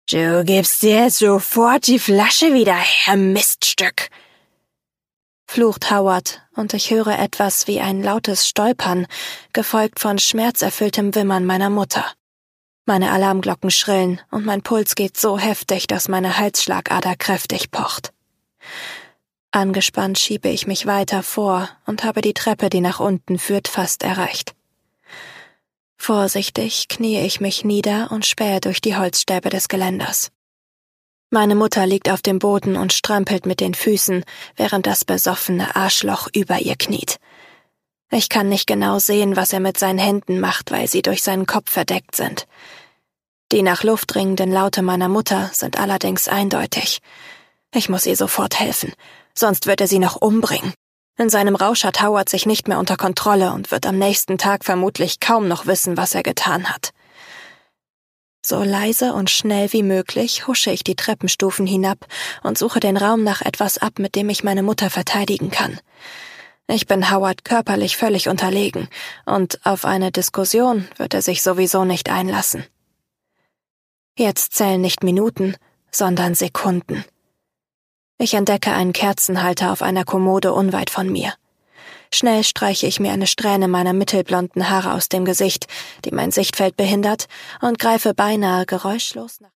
»Du gibst dir sofort die Flasche wieder her, Miststück«, flucht Howard, und ich höre etwas wie ein lautes Stolpern, gefolgt von schmerzerfülltem Wimmern meiner Mutter. Meine Alarmglocken schrillen und mein Puls geht so heftig, dass meine Halsschlagader kräftig pocht. Angespannt schiebe ich mich weiter vor und habe die Treppe, die nach unten führt, fast erreicht. Vorsichtig kniee ich mich nieder und spähe durch die Holzstäbe des Geländers. Meine Mutter liegt auf dem Boden und strampelt mit den Füßen, während das besoffene Arschloch über ihr kniet. Ich kann nicht genau sehen, was er mit seinen Händen macht, weil sie durch seinen Kopf verdeckt sind. Die nach Luft ringenden Laute meiner Mutter sind allerdings eindeutig. Ich muss ihr sofort helfen, sonst wird er sie noch umbringen. In seinem Rausch hat Howard sich nicht mehr unter Kontrolle und wird am nächsten Tag vermutlich kaum noch wissen, was er getan hat. So leise und schnell wie möglich husche ich die Treppenstufen hinab und suche den Raum nach etwas ab, mit dem ich meine Mutter verteidigen kann. Ich bin Howard körperlich völlig unterlegen, und auf eine Diskussion wird er sich sowieso nicht einlassen. Jetzt zählen nicht Minuten, sondern Sekunden. Ich entdecke einen Kerzenhalter auf einer Kommode unweit von mir. Schnell streiche ich mir eine Strähne meiner mittelblonden Haare aus dem Gesicht, die mein Sichtfeld behindert, und greife beinahe geräuschlos nach